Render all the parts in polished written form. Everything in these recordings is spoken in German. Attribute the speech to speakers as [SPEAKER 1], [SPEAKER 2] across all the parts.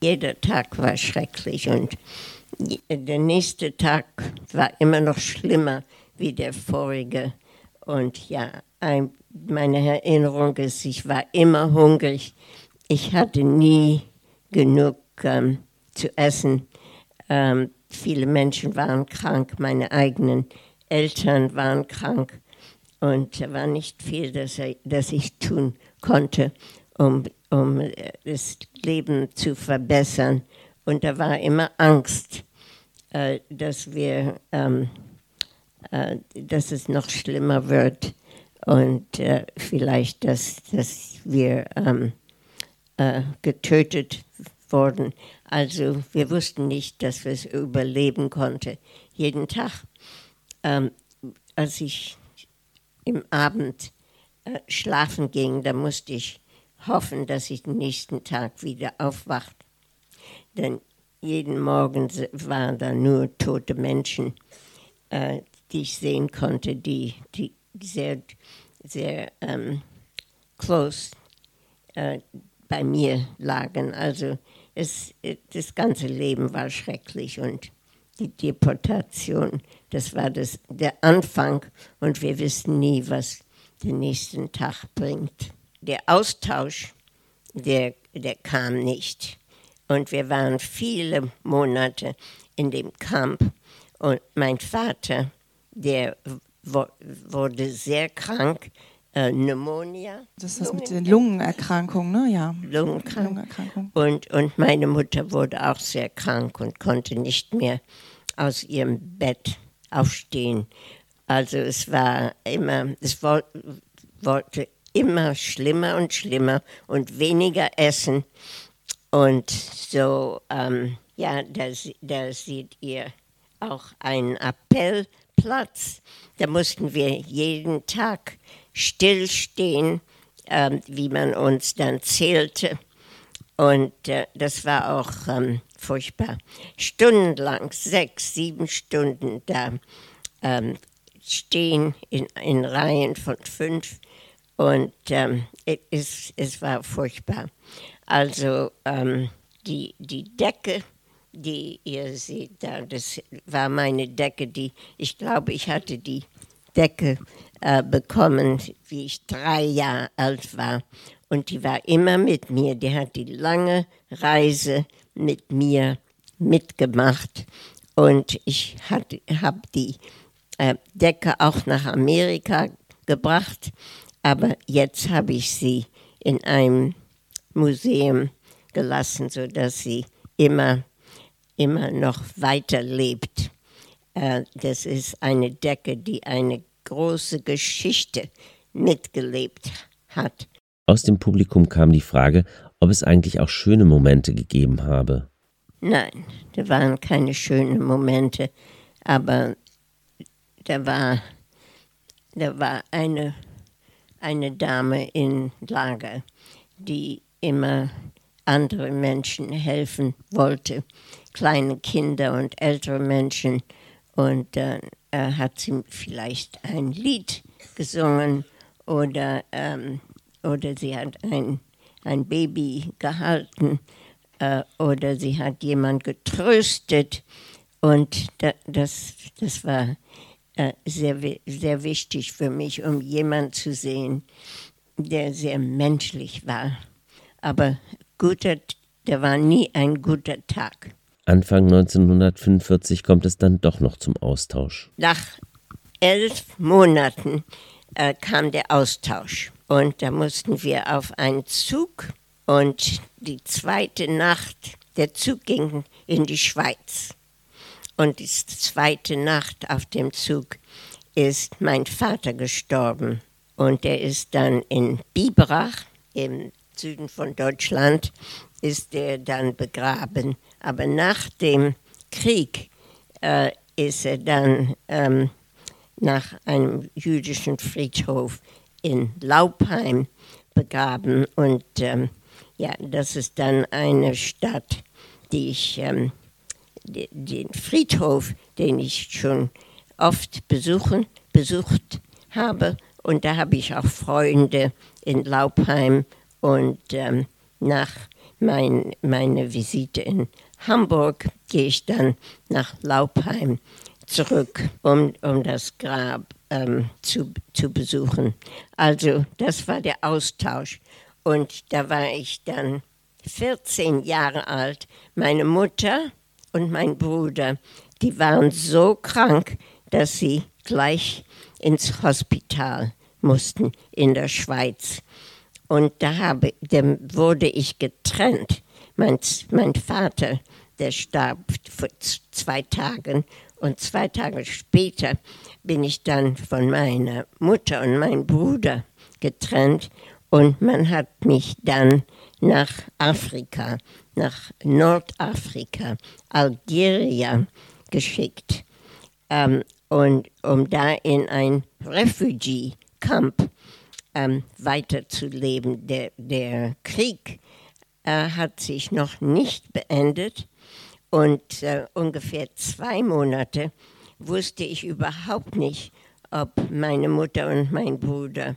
[SPEAKER 1] Jeder Tag war schrecklich und der nächste Tag war immer noch schlimmer wie der vorige. Und ja, meine Erinnerung ist, ich war immer hungrig. Ich hatte nie genug zu essen. Viele Menschen waren krank, meine eigenen Eltern waren krank. Und da war nicht viel, das ich tun konnte, um das Leben zu verbessern. Und da war immer Angst, dass es noch schlimmer wird und vielleicht, dass wir getötet wurden. Also wir wussten nicht, dass wir es überleben konnten. Jeden Tag, als ich im Abend schlafen ging, da musste ich hoffen, dass ich den nächsten Tag wieder aufwacht. Denn jeden Morgen waren da nur tote Menschen, die ich sehen konnte, die sehr, sehr close bei mir lagen. Also das ganze Leben war schrecklich und die Deportation, das war der Anfang und wir wissen nie, was den nächsten Tag bringt. Der Austausch, der kam nicht. Und wir waren viele Monate in dem Camp. Und mein Vater, der wurde sehr krank, Pneumonia.
[SPEAKER 2] Das ist das mit den Lungenerkrankungen, ne? Ja.
[SPEAKER 1] Lungenerkrankung. Und meine Mutter wurde auch sehr krank und konnte nicht mehr aus ihrem Bett aufstehen. Also es wollte immer schlimmer und schlimmer und weniger essen. Und so, da seht ihr auch einen Appellplatz. Da mussten wir jeden Tag stillstehen, wie man uns dann zählte. Und das war auch furchtbar. Stundenlang, 6, 7 Stunden da stehen in Reihen von 5. Und es war furchtbar. Also die Decke, die ihr seht da, das war meine Decke. Ich glaube, ich hatte die Decke bekommen, wie ich 3 Jahre alt war. Und die war immer mit mir. Die hat die lange Reise mit mir mitgemacht. Und ich habe die Decke auch nach Amerika gebracht. Aber jetzt habe ich sie in einem Museum gelassen, sodass sie immer noch weiterlebt. Das ist eine Decke, die eine große Geschichte mitgelebt hat.
[SPEAKER 3] Aus dem Publikum kam die Frage, ob es eigentlich auch schöne Momente gegeben habe.
[SPEAKER 1] Nein, da waren keine schönen Momente, aber da war eine Dame im Lager, die immer andere Menschen helfen wollte, kleine Kinder und ältere Menschen. Und dann hat sie vielleicht ein Lied gesungen oder sie hat ein Baby gehalten oder sie hat jemand getröstet. Und das war sehr, sehr wichtig für mich, um jemanden zu sehen, der sehr menschlich war. Aber der war nie ein guter Tag.
[SPEAKER 3] Anfang 1945 kommt es dann doch noch zum Austausch.
[SPEAKER 1] Nach 11 Monaten kam der Austausch. Und da mussten wir auf einen Zug. Und die zweite Nacht, der Zug ging in die Schweiz. Und die zweite Nacht auf dem Zug ist mein Vater gestorben. Und er ist dann in Biberach, im Süden von Deutschland, ist er dann begraben. Aber nach dem Krieg ist er dann nach einem jüdischen Friedhof in Laupheim begraben. Und das ist dann eine Stadt, die ich... den Friedhof, den ich schon oft besucht habe. Und da habe ich auch Freunde in Laupheim. Und nach meine Visite in Hamburg gehe ich dann nach Laupheim zurück, um das Grab zu besuchen. Also das war der Austausch. Und da war ich dann 14 Jahre alt. Meine Mutter und mein Bruder, die waren so krank, dass sie gleich ins Hospital mussten in der Schweiz. Und da wurde ich getrennt. Mein Vater, der starb vor 2 Tagen. Und 2 Tage später bin ich dann von meiner Mutter und meinem Bruder getrennt. Und man hat mich dann nach Afrika, nach Nordafrika, Algeria geschickt. Und um da in ein Refugee-Camp weiterzuleben. Der Krieg hat sich noch nicht beendet und ungefähr 2 Monate wusste ich überhaupt nicht, ob meine Mutter und mein Bruder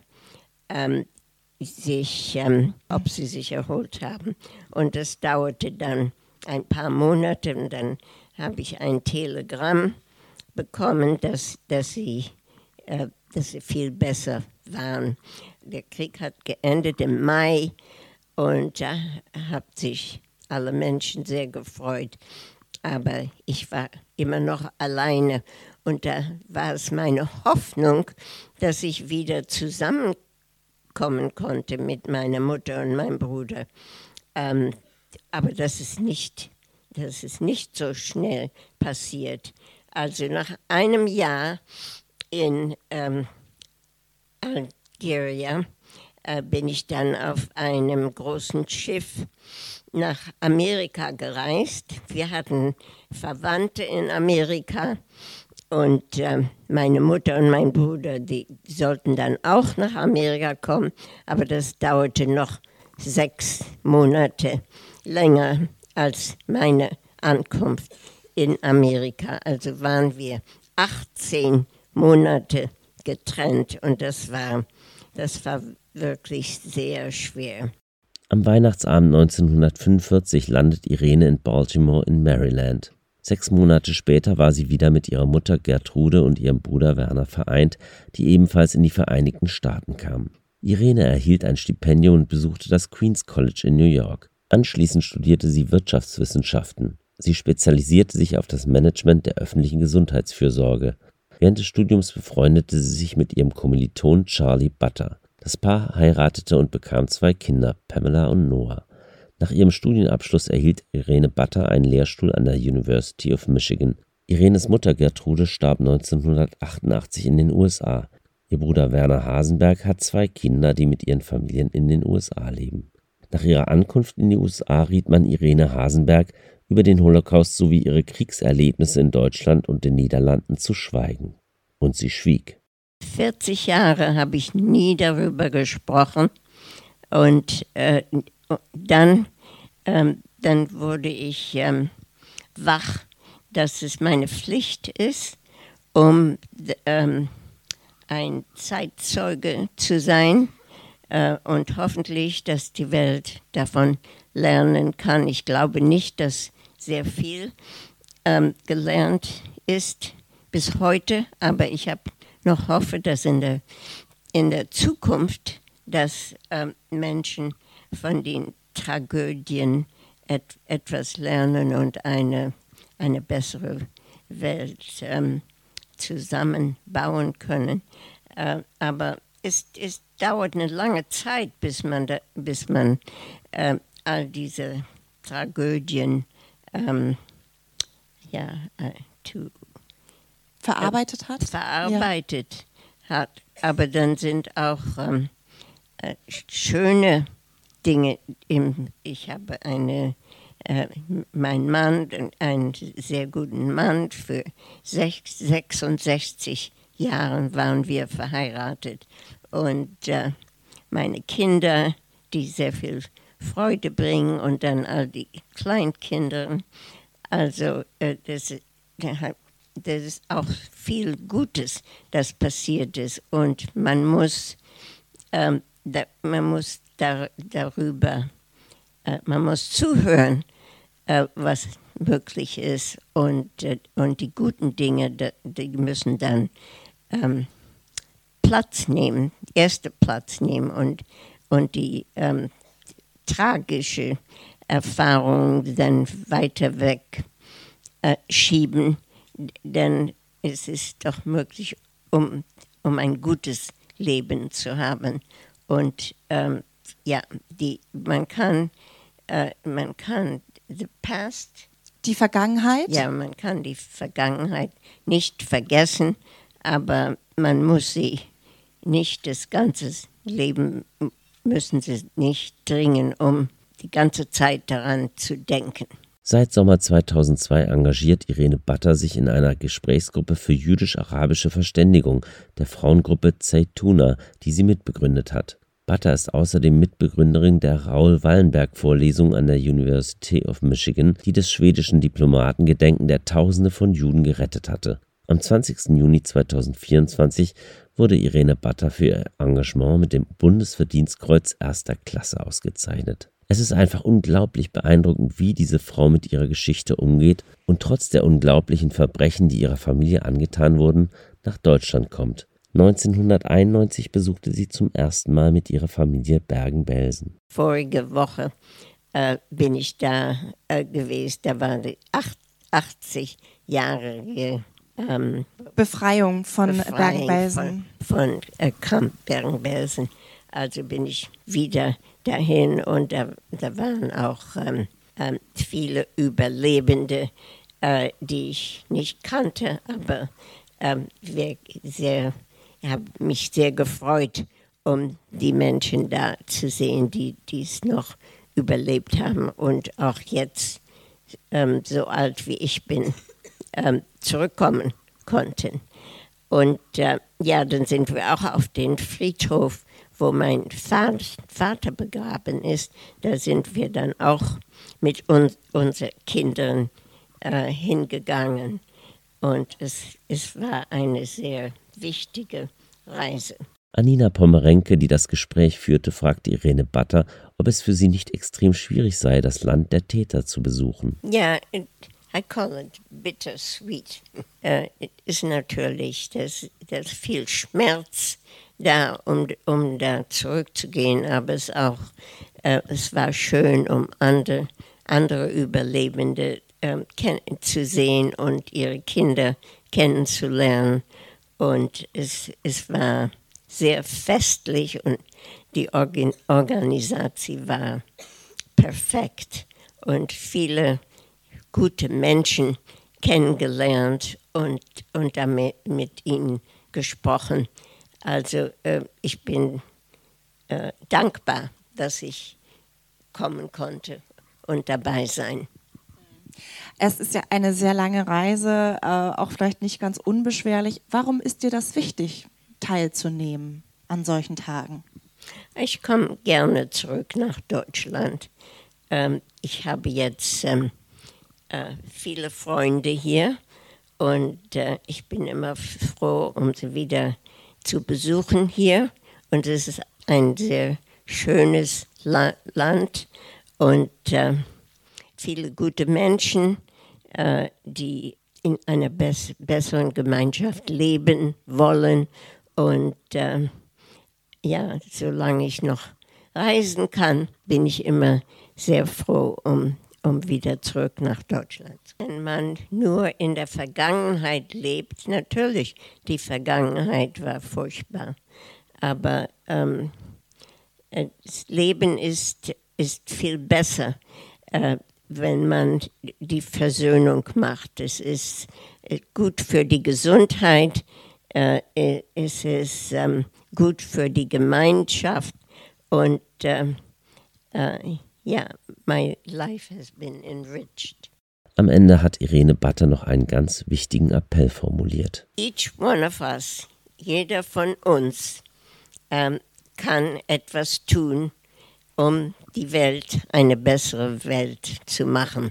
[SPEAKER 1] ob sie sich erholt haben. Und das dauerte dann ein paar Monate und dann habe ich ein Telegramm bekommen, dass sie viel besser waren. Der Krieg hat geendet im Mai und da haben sich alle Menschen sehr gefreut. Aber ich war immer noch alleine und da war es meine Hoffnung, dass ich wieder zusammenkommen konnte mit meiner Mutter und meinem Bruder. Aber das ist nicht so schnell passiert. Also nach einem Jahr in Algeria bin ich dann auf einem großen Schiff nach Amerika gereist. Wir hatten Verwandte in Amerika und meine Mutter und mein Bruder, die sollten dann auch nach Amerika kommen, aber das dauerte noch 6 Monate länger als meine Ankunft in Amerika. Also waren wir 18 Monate getrennt und das war wirklich sehr schwer.
[SPEAKER 3] Am Weihnachtsabend 1945 landet Irene in Baltimore in Maryland. 6 Monate später war sie wieder mit ihrer Mutter Gertrude und ihrem Bruder Werner vereint, die ebenfalls in die Vereinigten Staaten kamen. Irene erhielt ein Stipendium und besuchte das Queens College in New York. Anschließend studierte sie Wirtschaftswissenschaften. Sie spezialisierte sich auf das Management der öffentlichen Gesundheitsfürsorge. Während des Studiums befreundete sie sich mit ihrem Kommiliton Charlie Butter. Das Paar heiratete und bekam 2 Kinder, Pamela und Noah. Nach ihrem Studienabschluss erhielt Irene Butter einen Lehrstuhl an der University of Michigan. Irenes Mutter Gertrude starb 1988 in den USA. Ihr Bruder Werner Hasenberg hat 2 Kinder, die mit ihren Familien in den USA leben. Nach ihrer Ankunft in die USA riet man Irene Hasenberg, über den Holocaust sowie ihre Kriegserlebnisse in Deutschland und den Niederlanden zu schweigen. Und sie schwieg.
[SPEAKER 1] 40 Jahre habe ich nie darüber gesprochen und dann wurde ich wach, dass es meine Pflicht ist, um ein Zeitzeuge zu sein und hoffentlich, dass die Welt davon lernen kann. Ich glaube nicht, dass sehr viel gelernt ist bis heute, aber ich habe noch hoffe, dass in der Zukunft, dass Menschen von den Tragödien etwas lernen und eine bessere Welt zusammenbauen können. Aber es dauert eine lange Zeit, bis man all diese Tragödien
[SPEAKER 2] verarbeitet
[SPEAKER 1] hat. Aber dann sind auch schöne Dinge. Ich habe mein Mann, einen sehr guten Mann, für 66 Jahren waren wir verheiratet. Und meine Kinder, die sehr viel Freude bringen und dann all die Kleinkinder. Also das ist auch viel Gutes, das passiert ist. Und man muss darüber man muss zuhören, was möglich ist und die guten Dinge, die müssen dann Platz nehmen, ersten Platz nehmen und die tragische Erfahrung dann weiter weg schieben, denn es ist doch möglich, um ein gutes Leben zu haben. Und man kann the past,
[SPEAKER 2] die Vergangenheit?
[SPEAKER 1] Ja, man kann die Vergangenheit nicht vergessen, aber man muss sie nicht das ganze Leben, müssen sie nicht dringen, um die ganze Zeit daran zu denken.
[SPEAKER 3] Seit Sommer 2002 engagiert Irene Butter sich in einer Gesprächsgruppe für jüdisch-arabische Verständigung, der Frauengruppe Zeytuna, die sie mitbegründet hat. Butter ist außerdem Mitbegründerin der Raoul-Wallenberg-Vorlesung an der University of Michigan, die des schwedischen Diplomaten gedenken, der Tausende von Juden gerettet hatte. Am 20. Juni 2024 wurde Irene Butter für ihr Engagement mit dem Bundesverdienstkreuz 1. Klasse ausgezeichnet. Es ist einfach unglaublich beeindruckend, wie diese Frau mit ihrer Geschichte umgeht und trotz der unglaublichen Verbrechen, die ihrer Familie angetan wurden, nach Deutschland kommt. 1991 besuchte sie zum ersten Mal mit ihrer Familie Bergen-Belsen.
[SPEAKER 1] Vorige Woche bin ich da gewesen, da war die 80-jährige
[SPEAKER 2] Befreiung von Bergen-Belsen.
[SPEAKER 1] Von Camp Bergen-Belsen. Also bin ich wieder dahin und da waren auch viele Überlebende, die ich nicht kannte, aber ich habe mich sehr gefreut, um die Menschen da zu sehen, die es noch überlebt haben und auch jetzt so alt wie ich bin, zurückkommen konnten. Und dann sind wir auch auf den Friedhof, wo mein Vater begraben ist. Da sind wir dann auch mit unseren Kindern hingegangen. Und es war eine sehr wichtige Reise.
[SPEAKER 3] Anina Pommerenke, die das Gespräch führte, fragte Irene Butter, ob es für sie nicht extrem schwierig sei, das Land der Täter zu besuchen.
[SPEAKER 1] Ja, I call it bittersweet. Es ist natürlich, das viel Schmerz da, um da zurückzugehen, aber es war schön, um andere Überlebende zu sehen und ihre Kinder kennenzulernen. Und es war sehr festlich und die Organisation war perfekt und viele gute Menschen kennengelernt und damit mit ihnen gesprochen. Also ich bin dankbar, dass ich kommen konnte und dabei sein.
[SPEAKER 2] Es ist ja eine sehr lange Reise, auch vielleicht nicht ganz unbeschwerlich. Warum ist dir das wichtig, teilzunehmen an solchen Tagen?
[SPEAKER 1] Ich komme gerne zurück nach Deutschland. Ich habe jetzt viele Freunde hier und ich bin immer froh, um sie wieder zu besuchen hier. Und es ist ein sehr schönes Land und viele gute Menschen, die in einer besseren Gemeinschaft leben wollen. Und solange ich noch reisen kann, bin ich immer sehr froh, um wieder zurück nach Deutschland. Wenn man nur in der Vergangenheit lebt, natürlich, die Vergangenheit war furchtbar, aber das Leben ist viel besser, wenn man die Versöhnung macht. Es ist gut für die Gesundheit, es ist gut für die Gemeinschaft und my life has been enriched.
[SPEAKER 3] Am Ende hat Irene Butter noch einen ganz wichtigen Appell formuliert.
[SPEAKER 1] Each one of us, jeder von uns, kann etwas tun, um die Welt eine bessere Welt zu machen.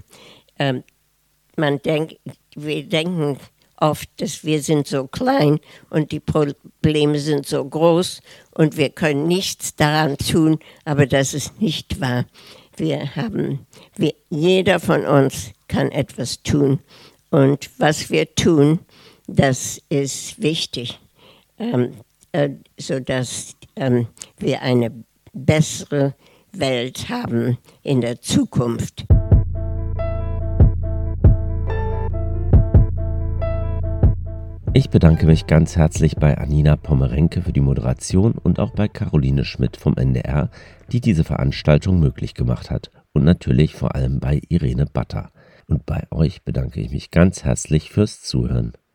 [SPEAKER 1] Wir denken oft, dass wir sind so klein und die Probleme sind so groß und wir können nichts daran tun, aber das ist nicht wahr. Jeder von uns kann etwas tun. Und was wir tun, das ist wichtig, sodass wir eine bessere Welt haben in der Zukunft.
[SPEAKER 3] Ich bedanke mich ganz herzlich bei Anina Pommerenke für die Moderation und auch bei Caroline Schmidt vom NDR, die diese Veranstaltung möglich gemacht hat. Und natürlich vor allem bei Irene Batter. Und bei euch bedanke ich mich ganz herzlich fürs Zuhören.